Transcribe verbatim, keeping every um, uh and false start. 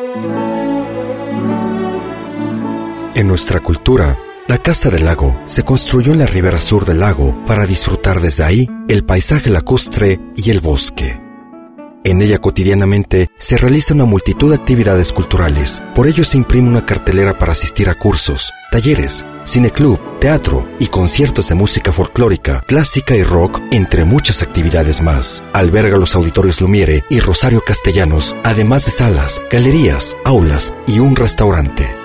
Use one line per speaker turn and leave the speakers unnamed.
En nuestra cultura, la Casa del Lago se construyó en la ribera sur del lago para disfrutar desde ahí el paisaje lacustre y el bosque. En ella cotidianamente se realiza una multitud de actividades culturales. Por ello se imprime una cartelera para asistir a cursos, talleres, cineclub, teatro y conciertos de música folclórica, clásica y rock, entre muchas actividades más. Alberga los auditorios Lumiere y Rosario Castellanos, además de salas, galerías, aulas y un restaurante.